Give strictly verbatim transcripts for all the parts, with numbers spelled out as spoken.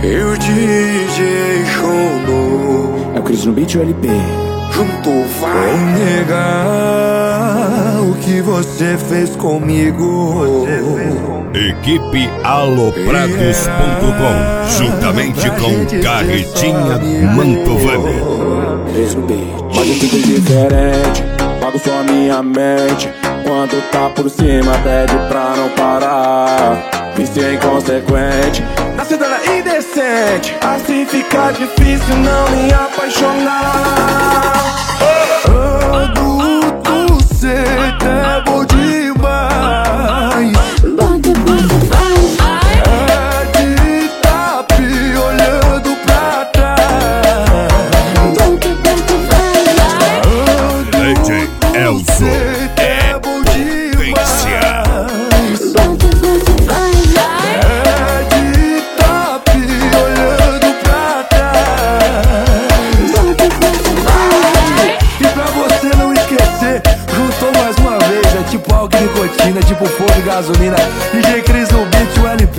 E o D J Shono é o Cris no beat e o L P. juntou, vai. Vou negar o que você fez comigo. Equipe Aloprados ponto com, juntamente com Carretinha Mantovani. Cris no beat. Pode tudo diferente, bagunçou a minha mente. Quando tá por cima pede pra não parar. Vício inconsequente, na cidade indecente. Assim fica difícil não me apaixonar. Adulto, cê é bom demais. É de tapi olhando pra trás. D J Elzo é potência. Tipo álcool e nicotina, tipo fogo e gasolina. D J Cris no beat, o L P.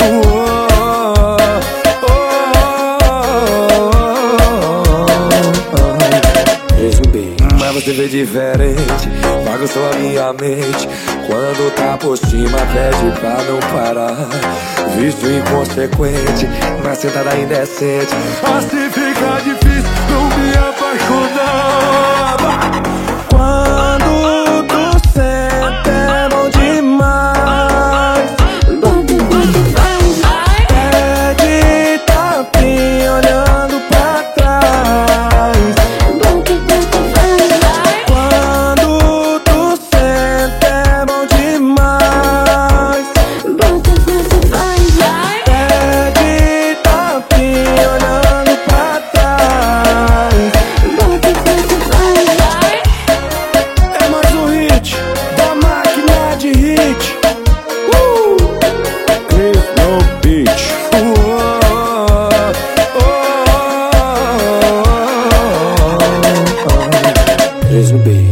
Cris no beat. Mas você vê diferente, bagunçou a minha mente. Quando tá por cima pede pra não parar. Vício inconsequente, na sentada indecente. Assim fica difícil não me apaixonar. Cris no beat.